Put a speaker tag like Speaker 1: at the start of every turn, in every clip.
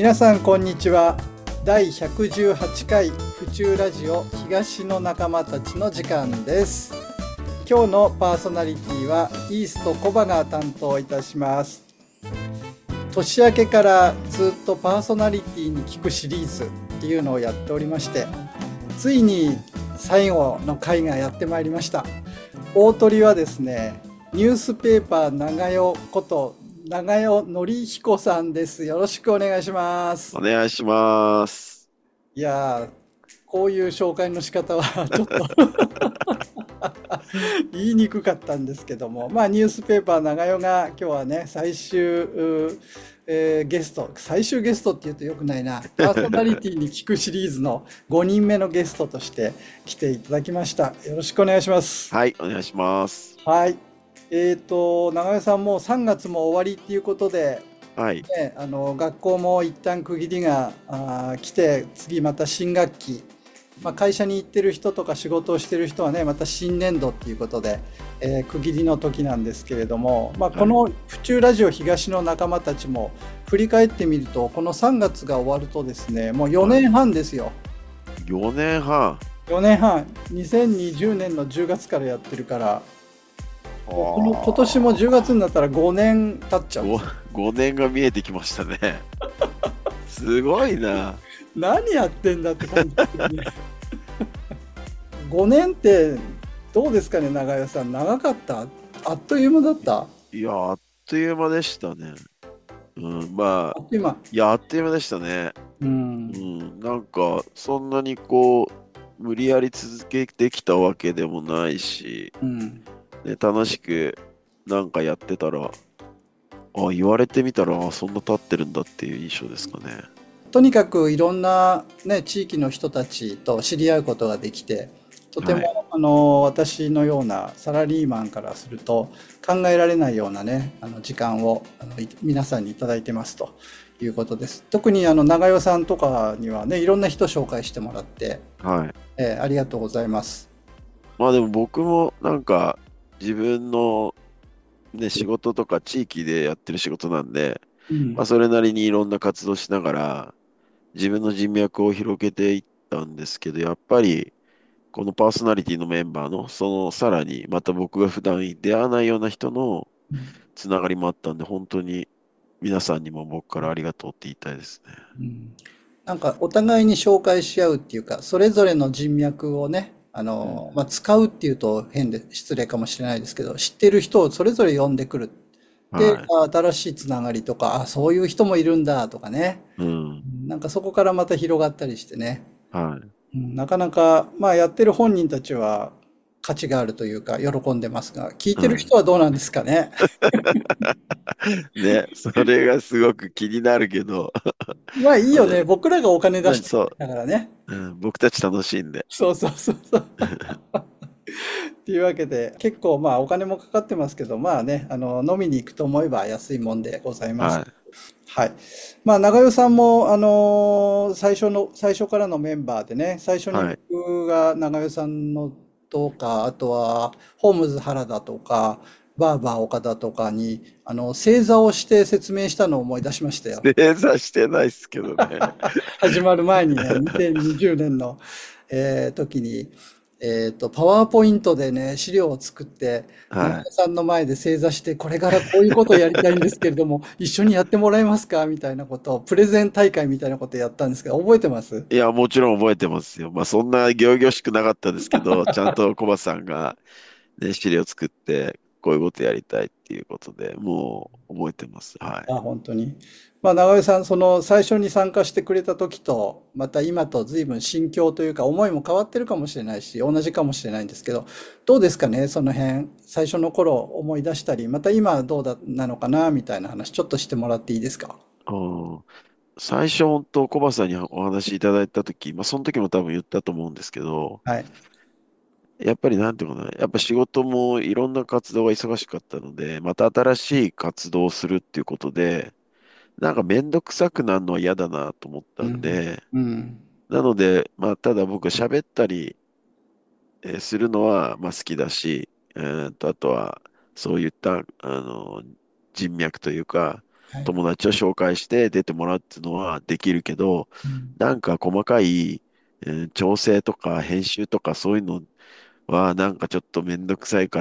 Speaker 1: 皆さんこんにちは。第118回府中ラジオ東の仲間たちの時間です。今日のパーソナリティはイーストコバが担当いたします。年明けからずっとパーソナリティに聞くシリーズっていうのをやっておりまして、ついに最後の回がやってまいりました。大鳥はですね、ニュースペーパー長代こと長代則彦さんです。よろしくお願いします。
Speaker 2: お願いします。
Speaker 1: いやー、こういう紹介の仕方はちょっと言いにくかったんですけども、まあニュースペーパー長代が今日はね、ゲスト、最終ゲストって言うとよくないな、パーソナリティに聞くシリーズの5人目のゲストとして来ていただきました。よろしくお願いします。
Speaker 2: はい、お願いします。
Speaker 1: はい。長代さんもう3月も終わりっていうことで、
Speaker 2: はい、
Speaker 1: ね、学校も一旦区切りが来て、次また新学期、まあ、会社に行ってる人とか仕事をしてる人はね、また新年度っていうことで、区切りの時なんですけれども、まあ、こ
Speaker 2: はい、
Speaker 1: の府中ラジオ東の仲間たちも振り返ってみると、この3月が終わるとですね、もう4
Speaker 2: はい。
Speaker 1: 年半ですよ。
Speaker 2: 4年半。
Speaker 1: 4年半、2020年の10月からやってるから、
Speaker 2: あ
Speaker 1: もう今年も10月になったら5年経っちゃうんで
Speaker 2: 5、
Speaker 1: すよ。
Speaker 2: 5年が見えてきましたね。すごいな。
Speaker 1: 何やってんだって感じですよね。5年ってどうですかね、長屋さん。長かった？あっという間だった？
Speaker 2: いや、あっという間でしたね。うん、まあ、
Speaker 1: あっという間。
Speaker 2: いや、あっという間でしたね。
Speaker 1: うん。
Speaker 2: うん、なんか、そんなに無理やり続けてきたわけでもないし、
Speaker 1: うん。
Speaker 2: ね、楽しくなんかやってたら、言われてみたら、そんな経ってるんだっていう印象ですかね。
Speaker 1: とにかくいろんな、ね、地域の人たちと知り合うことができて、とて
Speaker 2: はい。
Speaker 1: も私のようなサラリーマンからすると考えられないようなね、時間を皆さんにいただいてますということです。特に長代さんとかにはね、いろんな人紹介してもらって、
Speaker 2: はい。
Speaker 1: ありがとうございます。
Speaker 2: まあでも僕もなんか自分のね、仕事とか地域でやってる仕事なんで、
Speaker 1: うん。
Speaker 2: まあそれなりにいろんな活動しながら自分の人脈を広げていったんですけど、やっぱりこのパーソナリティのメンバーのそのさらにまた僕が普段出会わないような人のつながりもあったんで、本当に皆さんにも僕からありがとうって言いたいですね。
Speaker 1: うん、なんかお互いに紹介し合うっていうか、それぞれの人脈をね、
Speaker 2: うん。
Speaker 1: まあ、使うっていうと変で失礼かもしれないですけど、知ってる人をそれぞれ呼んでくる。で、
Speaker 2: はい。
Speaker 1: 新しいつながりとか、あ、そういう人もいるんだとかね。
Speaker 2: うん。
Speaker 1: なんかそこからまた広がったりしてね。
Speaker 2: はい。
Speaker 1: なかなか、まあやってる本人たちは価値があるというか、喜んでますが、聞いてる
Speaker 2: うん。
Speaker 1: 人はどうなんですかね。
Speaker 2: ね、それがすごく気になるけど、
Speaker 1: まあいい
Speaker 2: まあね、
Speaker 1: よね。僕らがお金出してる
Speaker 2: そう、
Speaker 1: だからね。
Speaker 2: うん、僕たち楽しいんで。
Speaker 1: そうそうそうそう。っていうわけで、結構まあお金もかかってますけど、まあね、飲みに行くと思えば安いもんでございます。
Speaker 2: はい。
Speaker 1: はい。まあ長与さんも、最初からのメンバーでね、最初に
Speaker 2: はい。
Speaker 1: 僕が長与さんのとか、あとは、ホームズ原田とか、バーバー岡田とかに、正座をして説明したのを思い出しましたよ。
Speaker 2: 正座してないっすけどね。
Speaker 1: 始まる前にね、2020年の、時に、パワーポイントでね、資料を作って、長
Speaker 2: は
Speaker 1: 尾さんの前で正座して、これからこういうことをやりたいんですけれども、一緒にやってもらえますかみたいなことを、プレゼン大会みたいなことをやったんですけど、覚えてます？
Speaker 2: い。いや、もちろん覚えてますよ。まあ、そんな仰々しくなかったですけど、ちゃんとコバさんが、ね、資料作って、こういうことやりたいっていうことで、もう覚えてます。は
Speaker 1: あ、
Speaker 2: い。
Speaker 1: 本当に。まあ、長尾さん、その最初に参加してくれた時と、また今と随分心境というか、思いも変わってるかもしれないし、同じかもしれないんですけど、どうですかね、その辺、最初の頃思い出したり、また今はどうだ、なのかな、みたいな話、ちょっとしてもらっていいですか？
Speaker 2: うん、最初、本当コバさんにお話しいただいたとき、まあ、その時も多分言ったと思うんですけど、
Speaker 1: はい。
Speaker 2: やっぱりなんていうのかな、やっぱ仕事もいろんな活動が忙しかったので、また新しい活動をするっていうことで、なんかめんどくさくなるのは嫌だなと思ったん
Speaker 1: うん。
Speaker 2: で、
Speaker 1: うん。
Speaker 2: なので、まあ、ただ僕喋ったりするのはまあ好きだし、あとはそういった人脈というか、
Speaker 1: はい。
Speaker 2: 友達を紹介して出てもらうっていうのはできるけど、
Speaker 1: うん。
Speaker 2: なんか細かい、調整とか編集とかそういうのはなんかちょっとめんどくさいから、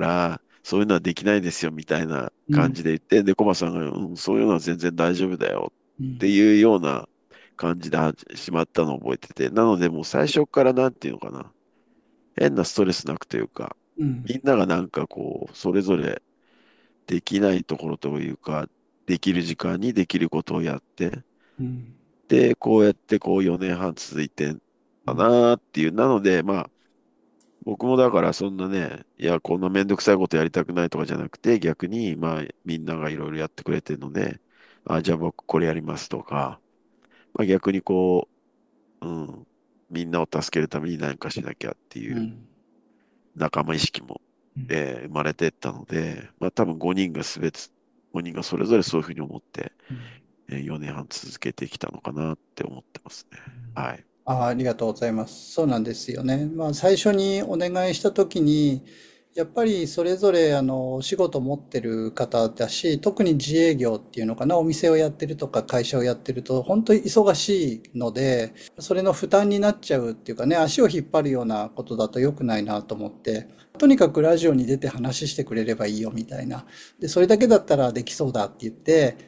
Speaker 2: そういうのはできないですよみたいな
Speaker 1: うん。
Speaker 2: 感じで言って、で、コバさんが、うん、そういうのは全然大丈夫だよって
Speaker 1: うん。
Speaker 2: いうような感じで始まったのを覚えてて、なのでもう最初からなんていうのかな、変なストレスなくというか、
Speaker 1: うん。
Speaker 2: みんながなんかこう、それぞれできないところというか、できる時間にできることをやって、
Speaker 1: うん。
Speaker 2: で、こうやってこう4年半続いてんだ
Speaker 1: うん。
Speaker 2: なーっていう、なので、まあ、僕もだからそんなね、いや、こんなめんどくさいことやりたくないとかじゃなくて、逆に、まあ、みんながいろいろやってくれてるので、あ、じゃあ僕これやりますとか、まあ逆にこう、うん、みんなを助けるために何かしなきゃっていう
Speaker 1: うん。
Speaker 2: 仲間意識も、
Speaker 1: うん。
Speaker 2: 生まれてったので、まあ多分5人が5人がそれぞれそういうふうに思って、
Speaker 1: うん。
Speaker 2: 4年半続けてきたのかなって思ってますね。はい。
Speaker 1: ありがとうございます。そうなんですよね。まあ、最初にお願いしたときに、やっぱりそれぞれお仕事を持ってる方だし、特に自営業っていうのかな、お店をやってるとか会社をやってると、本当に忙しいので、それの負担になっちゃうっていうかね、足を引っ張るようなことだと良くないなと思って、とにかくラジオに出て話してくれればいいよみたいな。で、それだけだったらできそうだって言って、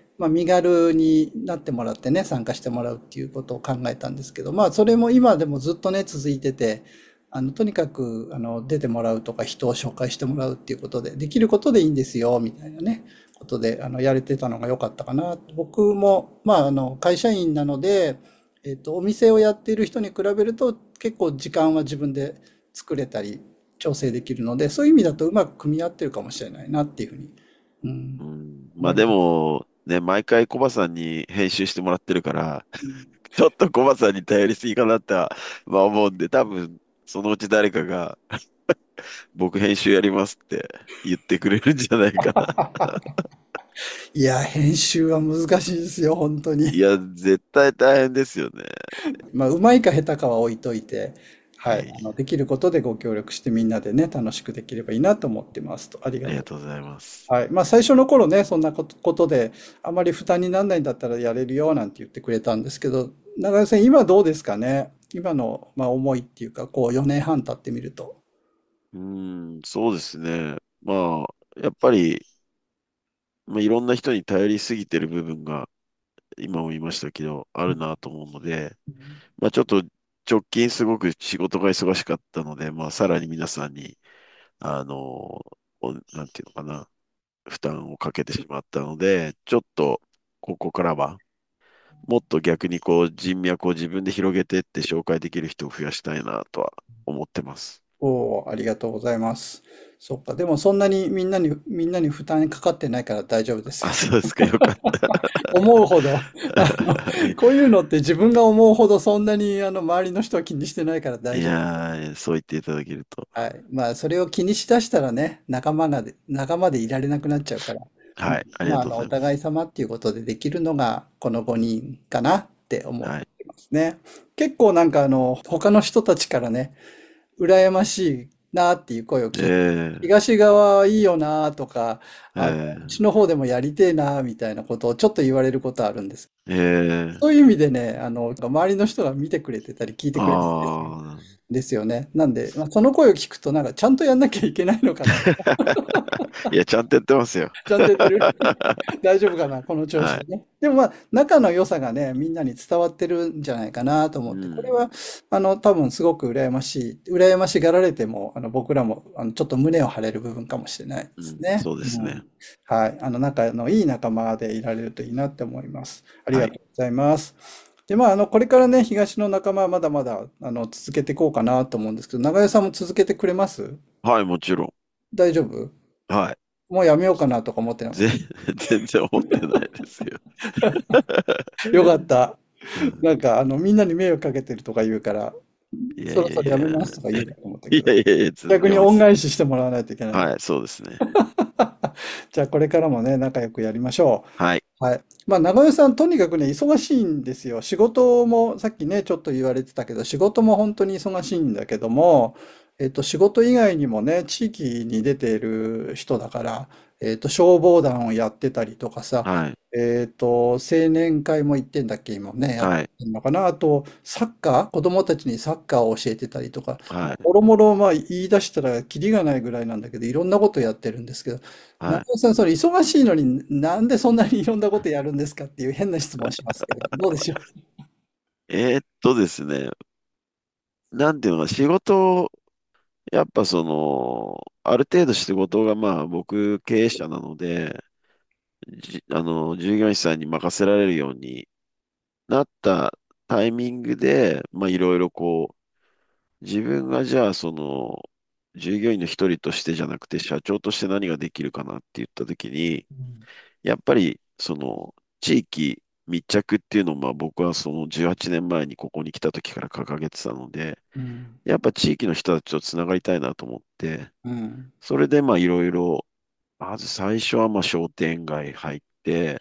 Speaker 1: まあ、身軽になってもらってね、参加してもらうっていうことを考えたんですけど、まあ、それも今でもずっとね、続いてて、とにかく、出てもらうとか、人を紹介してもらうっていうことで、できることでいいんですよ、みたいなね、ことで、やれてたのが良かったかな。僕も、まあ、会社員なので、お店をやっている人に比べると、結構時間は自分で作れたり、調整できるので、そういう意味だとうまく組み合ってるかもしれないなっていうふうに、うん、
Speaker 2: うん、まあで
Speaker 1: 思います。
Speaker 2: も、ね、毎回コバさんに編集してもらってるから、
Speaker 1: うん。
Speaker 2: ちょっとコバさんに頼りすぎかなっては、まあ思うんで、多分、そのうち誰かが、僕編集やりますって言ってくれるんじゃないかな。
Speaker 1: いや、編集は難しいですよ、本当に。
Speaker 2: いや、絶対大変ですよね。
Speaker 1: まあ、うまいか下手かは置いといて、はい、
Speaker 2: はい。
Speaker 1: できることでご協力してみんなでね、楽しくできればいいなと思ってますと。ありがとう。
Speaker 2: ありがとうございます。
Speaker 1: はい。まあ、最初の頃ね、そんなことで、あまり負担にならないんだったらやれるよ、なんて言ってくれたんですけど、長谷さん、今どうですかね。今の、まあ、思いっていうか、こう、4年半経ってみると。
Speaker 2: うん、そうですね。まあ、やっぱり、まあ、いろんな人に頼りすぎてる部分が、今も言いましたけど、あるなと思うので、まあちょっと直近すごく仕事が忙しかったので、まあさらに皆さんに、なんていうのかな、負担をかけてしまったので、ちょっとここからは、もっと逆にこう人脈を自分で広げてって紹介できる人を増やしたいなとは思ってます。
Speaker 1: おお、ありがとうございます。そっか。でもそんなにみんなに負担かかってないから大丈夫です
Speaker 2: あ、
Speaker 1: よ。
Speaker 2: そうですか、よかった。
Speaker 1: 思うほど、
Speaker 2: い
Speaker 1: こういうのって自分が思うほどそんなに周りの人は気にしてないから大
Speaker 2: い
Speaker 1: 丈夫。
Speaker 2: やー、そう言っていただけると。
Speaker 1: はい。まあ、それを気にしだしたらね、仲間でいられなくなっちゃうから、うん。
Speaker 2: はい、ありが
Speaker 1: まあ、
Speaker 2: とうございます。
Speaker 1: お互い様っていうことでできるのが、この5人かなって思っ
Speaker 2: はい。
Speaker 1: てますね。結構なんか他の人たちからね、羨ましいなっていう声を聞いて、
Speaker 2: え
Speaker 1: 東側いいよなとか、うち
Speaker 2: え
Speaker 1: の方でもやりてえなみたいなことをちょっと言われることあるんです。
Speaker 2: ええ
Speaker 1: そういう意味でね、周りの人が見てくれてたり聞いてくれてたりするん
Speaker 2: ああ
Speaker 1: ですよね。なんで、まあ、その声を聞くとなんかちゃんとやんなきゃいけないのかな。
Speaker 2: いや、ちゃんとやってますよ。
Speaker 1: ちゃんとやってる。大丈夫かな、この調子
Speaker 2: はい。
Speaker 1: でね。でもまあ、仲の良さがね、みんなに伝わってるんじゃないかなと思って、これ
Speaker 2: うん。
Speaker 1: は、多分すごく羨ましがられても、僕らも、ちょっと胸を張れる部分かもしれないで
Speaker 2: うん。
Speaker 1: すね。
Speaker 2: そうですね。
Speaker 1: うん。はい。仲のいい仲間でいられるといいなって思います。あり
Speaker 2: はい。
Speaker 1: がとうございます。で、まあ、これからね、東の仲間はまだまだ、続けていこうかなと思うんですけど、長与さんも続けてくれます？
Speaker 2: はい、もちろん。
Speaker 1: 大丈夫？
Speaker 2: はい。
Speaker 1: もうやめようかなとか思ってなかっ
Speaker 2: ぜ、全然思ってないですよ。
Speaker 1: た。よかった。
Speaker 2: うん。
Speaker 1: なんか、みんなに迷惑かけてるとか言うから、
Speaker 2: いやいやい
Speaker 1: そろそろやめますとか言う
Speaker 2: や。
Speaker 1: かと思ったけ
Speaker 2: い
Speaker 1: ど、
Speaker 2: やいやいや、続
Speaker 1: 逆に恩
Speaker 2: けます。
Speaker 1: 返ししてもらわないといけない。
Speaker 2: はい、そうですね。
Speaker 1: じゃあ、これからもね、仲良くやりましょ
Speaker 2: はい。
Speaker 1: う。はい。まあ、長与さん、とにかくね、忙しいんですよ。仕事も、さっきね、ちょっと言われてたけど、仕事も本当に忙しいんだけども、仕事以外にもね、地域に出ている人だから、 消防団をやってたりとかさ、
Speaker 2: はい。
Speaker 1: 青年会も行ってんだっけ、今ね、やって
Speaker 2: はい。
Speaker 1: んのかな。あと、サッカー、子供たちにサッカーを教えてたりとか、
Speaker 2: はい。
Speaker 1: もろもろ、まあ、言い出したらキリがないぐらいなんだけど、いろんなことやってるんですけど、
Speaker 2: はい。
Speaker 1: 中尾さん、それ忙しいのになんでそんなにいろんなことやるんですかっていう変な質問をしますけど、どうでしょ
Speaker 2: ですね。なんていうのか、仕事、やっぱある程度仕事がまあ僕経営者なので、従業員さんに任せられるようになったタイミングで、まあいろいろ自分がじゃあ従業員の一人としてじゃなくて社長として何ができるかなって言った時に、
Speaker 1: う？
Speaker 2: やっぱり地域密着っていうのをまあ僕は18年前にここに来た時から掲げてたので、
Speaker 1: うん、
Speaker 2: やっぱ地域の人たちとつながりたいなと思って、
Speaker 1: うん、
Speaker 2: それでまあいろいろ、まず最初はまあ商店街入って、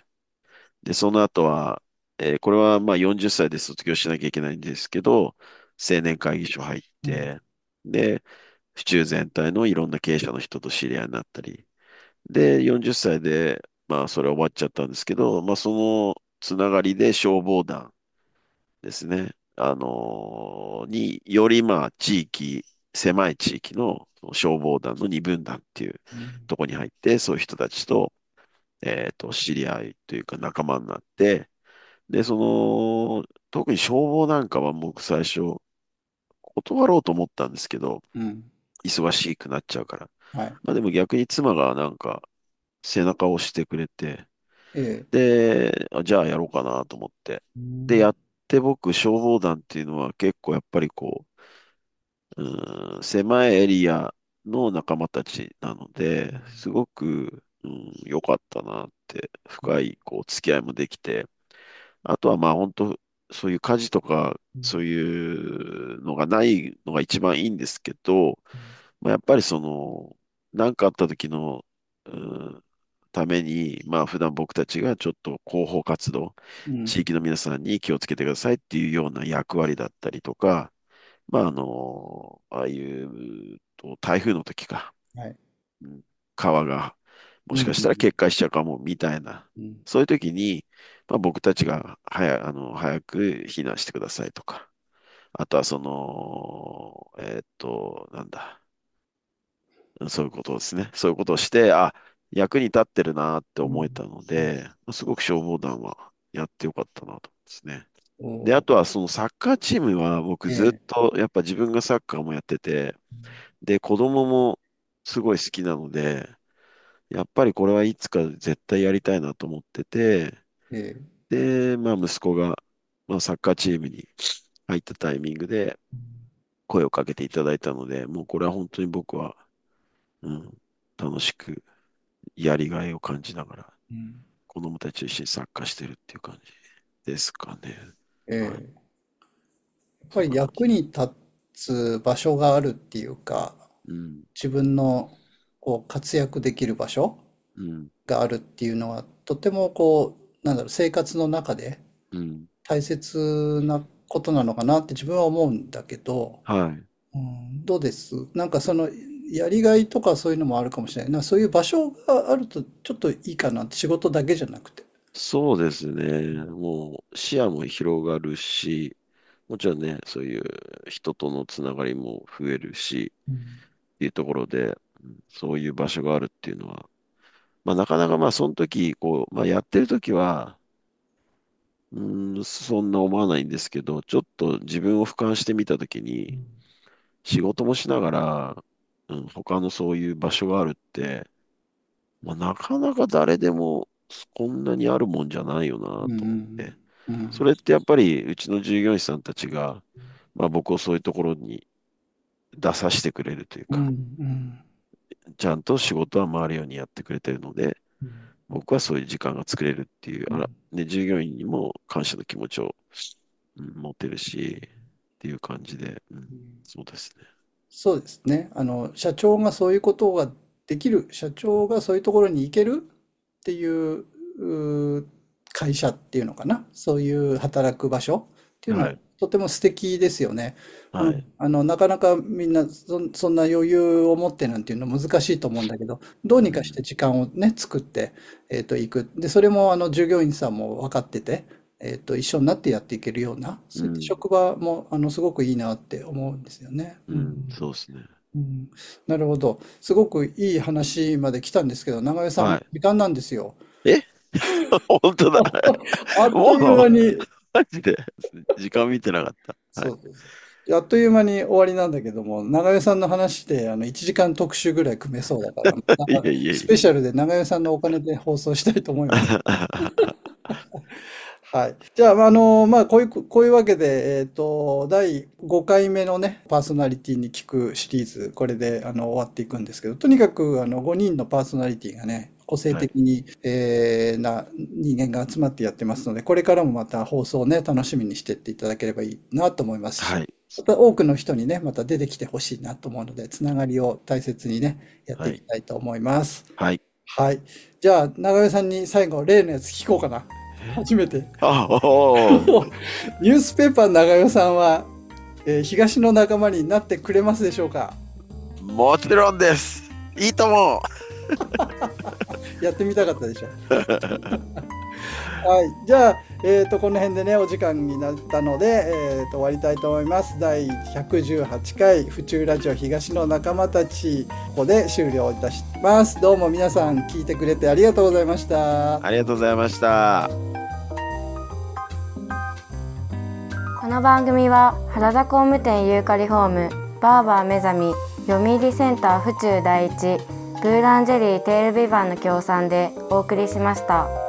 Speaker 2: で、その後は、これはまあ40歳で卒業しなきゃいけないんですけど、青年会議所入っ
Speaker 1: うん、
Speaker 2: て、で、府中全体のいろんな経営者の人と知り合いになったり、で、40歳で、まあそれ終わっちゃったんですけど、まあそのつながりで消防団ですね。よりまあ狭い地域のその消防団の二分団っていう
Speaker 1: うん、
Speaker 2: ところに入って、そういう人たちと、知り合いというか仲間になって、で、特に消防なんかは僕最初断ろうと思ったんですけど、
Speaker 1: うん、
Speaker 2: 忙しくなっちゃうから。
Speaker 1: はい。
Speaker 2: まあでも逆に妻がなんか背中を押してくれて、
Speaker 1: ええ、
Speaker 2: で、じゃあやろうかなと思って。で、
Speaker 1: うん、
Speaker 2: やって僕消防団っていうのは結構やっぱり狭いエリアの仲間たちなので、すごく、良かったなって、深い、付き合いもできて、あとはまあ本当、そういう火事とか、そういうのがないのが一番いいんですけど、まあ、やっぱり何かあった時の、うん、ために、まあ普段僕たちがちょっと広報活動、
Speaker 1: うん、
Speaker 2: 地域の皆さんに気をつけてくださいっていうような役割だったりとか、まあああいう台風の時か、
Speaker 1: はい。
Speaker 2: うん、川がも
Speaker 1: うん、
Speaker 2: しかしたら決壊しちゃうかもみたいな、
Speaker 1: うん、
Speaker 2: そういう時に、まあ、僕たちが早く避難してくださいとか、あとはなんだ、そういうことですね。そういうことをして、あ、役に立ってるなって
Speaker 1: うん、
Speaker 2: 思えたの
Speaker 1: うん、
Speaker 2: で、すごく消防団はやってよかったなと思うんですね。で、あ
Speaker 1: お、
Speaker 2: とはそのサッカーチームは僕ずっ
Speaker 1: ええ、
Speaker 2: とやっぱ自分がサッカーもやってて、で、子供もすごい好きなので、やっぱりこれはいつか絶対やりたいなと思ってて、
Speaker 1: ええ、
Speaker 2: で、まあ息子が、まあ、サッカーチームに入ったタイミングで声をかけていただいたので、もうこれは本当に僕は、うん、楽しくやりがいを感じながら
Speaker 1: うん、
Speaker 2: 子供たちと一緒にサッカーしてるっていう感じですかね。はい。
Speaker 1: ええ、やっぱり
Speaker 2: そんな感じ。
Speaker 1: 役に立つ場所があるっていうか、
Speaker 2: うん。
Speaker 1: 自分の活躍できる場所
Speaker 2: うん。
Speaker 1: があるっていうのは、とてもなんだろう、生活の中で
Speaker 2: うん。
Speaker 1: 大切なことなのかなって自分は思うんだけど、
Speaker 2: はい。
Speaker 1: うん、どうですなんかやりがいとかそういうのもあるかもしれない。そういう場所があるとちょっといいかなって、仕事だけじゃなくて。
Speaker 2: そうですね。もう視野も広がるし、もちろんね、そういう人とのつながりも増えるし、
Speaker 1: うん、
Speaker 2: っていうところで、そういう場所があるっていうのは、まあなかなかまあその時、まあやってる時は、そんな思わないんですけど、ちょっと自分を俯瞰してみた時に、仕事もしながら、他のそういう場所があるって、まあ、なかなか誰でもこんなにあるもんじゃないよな
Speaker 1: うん、う
Speaker 2: と思っ
Speaker 1: ん、
Speaker 2: て。
Speaker 1: うん、
Speaker 2: それってやっぱりうちの従業員さんたちが、まあ、僕をそういうところに出させてくれるという
Speaker 1: うん、
Speaker 2: か、
Speaker 1: うん、
Speaker 2: ちゃんと仕事は回るようにやってくれてるので、
Speaker 1: うん、
Speaker 2: 僕はそういう時間が作れるっていう、
Speaker 1: うん、
Speaker 2: ね、従業員にも感謝の気持ちを、持てるし、っていう感じで、そうですね。
Speaker 1: そうですね。社長がそういうことができる、社長がそういうところに行けるっていう、会社っていうのかな。そういう働く場所っていうのは
Speaker 2: はい。
Speaker 1: とても素敵ですよね。
Speaker 2: はい。
Speaker 1: なかなかみんなそんな余裕を持ってなんていうの難しいと思うんだけど、どうにかして
Speaker 2: うん。
Speaker 1: 時間をね、作って、行く。で、それも従業員さんも分かってて、一緒になってやっていけるような、そういった
Speaker 2: うん。
Speaker 1: 職場も、すごくいいなって思うんですよね。
Speaker 2: うん。そうですね。
Speaker 1: うん、なるほど。すごくいい話まで来たんですけど、長与さん、
Speaker 2: はい。
Speaker 1: 時間なんですよ。
Speaker 2: え本当だ。
Speaker 1: あっという
Speaker 2: もう、
Speaker 1: 間に、
Speaker 2: マジで、時間見てなかった。はい。
Speaker 1: そうそうそう。あっという間に終わりなんだけども、長与さんの話で1時間特集ぐらい組めそうだから、
Speaker 2: いやいやいや。
Speaker 1: スペシャルで長与さんのお金で放送したいと思います。はい。じゃあ、こういうわけで、第5回目のね、パーソナリティに聞くシリーズ、これで、終わっていくんですけど、とにかく、5人のパーソナリティがね、個性
Speaker 2: はい。
Speaker 1: 的に、な人間が集まってやってますので、これからもまた放送をね、楽しみにしてっていただければいいなと思いますし、
Speaker 2: はい。
Speaker 1: また多くの人にね、また出てきてほしいなと思うので、つながりを大切にね、やっていき
Speaker 2: はい。
Speaker 1: たいと思います。
Speaker 2: はい。
Speaker 1: はい。じゃあ、長与さんに最後、例のやつ聞こうかな。初めて。
Speaker 2: あ、おー。
Speaker 1: ニュースペーパー長代さんは、東の仲間になってくれますでしょうか？
Speaker 2: もちろんです。いいとも。
Speaker 1: やってみたかったでしょ。はい。じゃあ、この辺でね、お時間になったので、終わりたいと思います。第118回、府中ラジオ東の仲間たち、ここで終了いたします。どうも皆さん聞いてくれてありがとうございました。
Speaker 2: ありがとうございました。
Speaker 3: この番組は原田工務店ユーカリホームバーバー目覚み読売センター府中第一ブーランジェリーテールビバンの協賛でお送りしました。